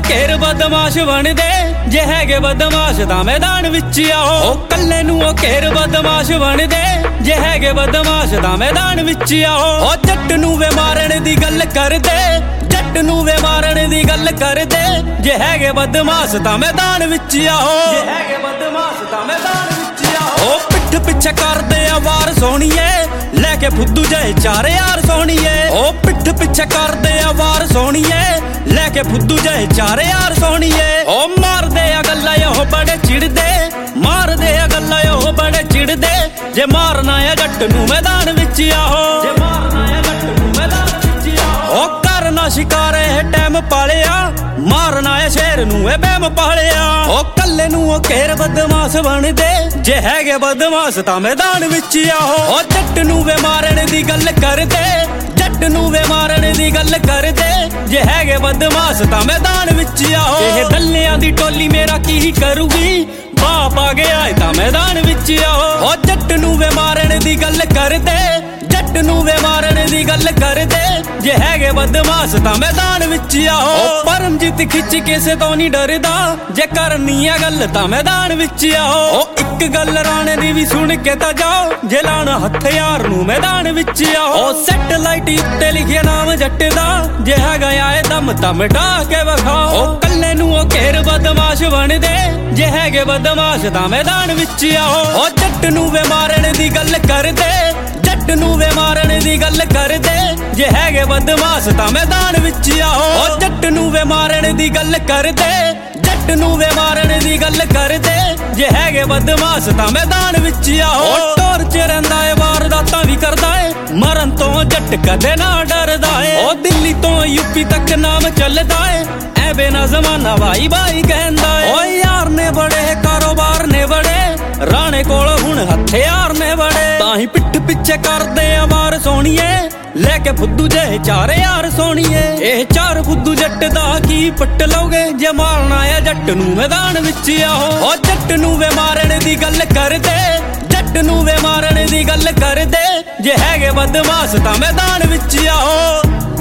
ਘੇਰ ਬਦਮਾਸ਼ ਬਣਦੇ ਜੇ ਹੈਗੇ ਬਦਮਾਸ਼ ਤਾਂ ਮੈਦਾਨ ਵਿੱਚ ਆਓ। ਕੱਲੇ ਨੂੰ ਉਹ ਘੇਰ ਬਦਮਾਸ਼ ਬਣਦੇ ਜੇ ਹੈਗੇ ਬਦਮਾਸ਼ ਤਾਂ ਮੈਦਾਨ ਵਿੱਚ ਆਓ। ਜੱਟ ਨੂੰ ਵੇ ਮਾਰਨ ਦੀ ਗੱਲ ਕਰਦੇ, ਜੱਟ ਨੂੰ ਵੇ ਮਾਰਨ ਦੀ ਗੱਲ ਕਰਦੇ ਜੇ ਹੈਗੇ ਬਦਮਾਸ਼ ਤਾਂ ਮੈਦਾਨ ਵਿੱਚ ਆਓ। ਜੇ ਹੈਗੇ ਬਦਮਾਸ਼ ਤਾਂ ਮੈਦਾਨ ਵਿੱਚ ਆਓ। ਪਿੱਠ ਪਿੱਛੇ ਕਰਦੇ ਆ ਵਾਰ ਸੋਹਣੀਏ ਲੈ ਕੇ ਫੁੱਦੂ ਜਏ 4 ਯਾਰ ਸੋਹਣੀਏ। ਪਿੱਠ ਪਿੱਛੇ ਕਰਦੇ ਆ ਵਾਰ ਸੋਹਣੀਏ ਲੈ ਕੇ ਫੁੱਦੂ ਜਏ 4 ਯਾਰ ਸੋਹਣੀਏ। ਮਾਰਦੇ ਆ ਗੱਲਾਂ ਉਹ ਬੜੇ ਚਿੜਦੇ, ਮਾਰਦੇ ਆ ਗੱਲਾਂ ਉਹ ਬੜੇ ਚਿੜਦੇ ਜੇ ਮਾਰਨਾ ਆ ਜੱਟ ਨੂੰ ਮੈਦਾਨ ਵਿੱਚ ਆਓ। ਜੇ ਮਾਰਨਾ ਆ ਜੱਟ ਨੂੰ ਮੈਦਾਨ ਵਿੱਚ ਆਓ। ਕਰਨਾ ਸ਼ਿਕਾਰ ਇਹ ਟਾਈਮ ਪਾਲਿਆ, ਮਾਰਨਾ ਆ ਸ਼ੇਰ ਨੂੰ ਇਹ ਬਹਿਮ ਪਾਲਿਆ। ਕੱਲੇ ਨੂੰ ਉਹ ਘੇਰ ਬਦਮਾਸ਼ ਬਣਦੇ ਜੇ ਹੈਗੇ ਬਦਮਾਸ਼ ਤਾਂ ਮੈਦਾਨ ਵਿੱਚ ਆਓ। ਜੱਟ ਨੂੰ ਵੇ ਮਾਰਨ ਦੀ ਗੱਲ ਕਰਦੇ, ਜੱਟ ਨੂੰ ਵੇ ਮਾਰਨ ਦੀ ਗੱਲ ਕਰਦੇ ਜੇ ਹੈਗੇ ਬਦਮਾਸ਼ ਤਾਂ ਮੈਦਾਨ ਵਿੱਚ ਆਓ। ਇਹ ਦੱਲਿਆਂ ਦੀ ਟੋਲੀ ਮੇਰਾ ਕੀ ਕਰੂਗੀ, ਬਾਪ ਆ ਗਿਆ ਤਾਂ ਮੈਦਾਨ ਵਿੱਚ ਆਓ। ਜੱਟ ਨੂੰ ਵੇ ਮਾਰਨ ਦੀ ਗੱਲ ਕਰਦੇ, ਜੱਟ ਨੂੰ ਵੇ ਮਾਰਨ ਦੀ ਗੱਲ ਕਰਦੇ ਜੇ ਹੈਗੇ ਬਦਮਾਸ਼ ਤਾਂ ਮੈਦਾਨ ਵਿੱਚ ਆਓ। ਪਰਮਜੀਤ ਖਿੱਚ ਕਿਸੇ ਤੋਂ ਨਹੀਂ ਡਰਦਾ ਜੇ ਕਰਨੀ ਆ ਗੱਲ ਤਾਂ ਮੈਦਾਨ ਵਿੱਚ ਆਓ। ਇੱਕ ਗੱਲ ਰਾਣੇ ਦੀ ਵੀ ਸੁਣ ਕੇ ਤਾਂ ਜਾਓ ਜੇ ਲਾਣਾ ਹਥਿਆਰ ਨੂੰ ਮੈਦਾਨ ਵਿੱਚ ਆਓ। ਸੈਟਲਾਈਟ ਉੱਤੇ ਲਿਖਿਆ ਨਾਮ ਜੱਟ ਦਾ ਜੇ ਹੈਗਾ ਆਏ ਦਮ ਤਾਂ ਮਿਟਾ ਕੇ ਵਿਖਾਓ। ਕੱਲੇ ਨੂੰ ਉਹ ਘੇਰ ਬਦਮਾਸ਼ ਬਣਦੇ ਜੇ ਹੈਗੇ ਬਦਮਾਸ਼ ਤਾਂ ਮੈਦਾਨ ਵਿੱਚ ਆਓ। ਜੱਟ ਨੂੰ ਵੇ ਮਾਰਨ ਦੀ ਗੱਲ ਕਰਦੇ, ਜੱਟ ਨੂੰ ਵੇ ਮਾਰਨ ਦੀ ਗੱਲ ਕਰਦੇ ਜੇ ਹੈਗੇ ਬਦਮਾਸ਼ ਤਾਂ ਮੈਦਾਨ ਵਿੱਚ ਆਓ। ਜੱਟ ਨੂੰ ਵੇ ਮਾਰਨ ਦੀ ਗੱਲ ਕਰਦੇ, ਜੱਟ ਨੂੰ ਵੇ ਮਾਰਨ ਦੀ ਗੱਲ ਕਰਦੇ ਜੇ ਹੈਗੇ ਬਦਮਾਸ਼ ਤਾਂ ਮੈਦਾਨ ਵਿੱਚ ਆਓ। ਟੋਰ ਚ ਰਹਿੰਦਾ ਏ ਵਾਰਦਾਤਾਂ ਵੀ ਕਰਦਾ ਏ, ਮਰਨ ਤੋਂ ਜੱਟ ਕਦੇ ਨਾ ਡਰਦਾ ਏ। ਦਿੱਲੀ ਤੋਂ ਯੂਪੀ ਤੱਕ ਨਾਮ ਚੱਲਦਾ ਏ, ਐ ਬੇਨਾ ਜ਼ਮਾਨਾ ਭਾਈ ਭਾਈ ਕਹਿੰਦਾ ਏ। ਯਾਰ ਨੇ ਬੜੇ ਕਾਰੋਬਾਰ ਨੇ ਬੜੇ, ਰਾਣੇ ਕੋਲ ਹੁਣ ਹਥਿਆਰ ਨੇ ਬੜੇ ਤਾਂ ਹੀ ਪਿੱਠ ਪਿੱਛੇ ਕਰਦੇ ਆ ਵਾਰ ਸੋਹਣੀਏ ਲੈ ਕੇ ਫੁੱਦੂ ਜੇ 4 ਯਾਰ ਸੋਹਣੀਏ। ਇਹ 4 ਫੁੱਦੂ ਜੱਟ ਦਾ ਕੀ ਪੱਟ ਲਓਗੇ ਜੇ ਮਾਰਨਾ ਆ ਜੱਟ ਨੂੰ ਮੈਦਾਨ ਵਿੱਚ ਆਓ। ਜੱਟ ਨੂੰ ਵੇ ਮਾਰਨ ਦੀ ਗੱਲ ਕਰਦੇ, ਜੱਟ ਨੂੰ ਵੇ ਮਾਰਨ ਦੀ ਗੱਲ ਕਰਦੇ ਜੇ ਹੈਗੇ ਬਦਮਾਸ਼ ਤਾਂ ਮੈਦਾਨ ਵਿੱਚ ਆਓ।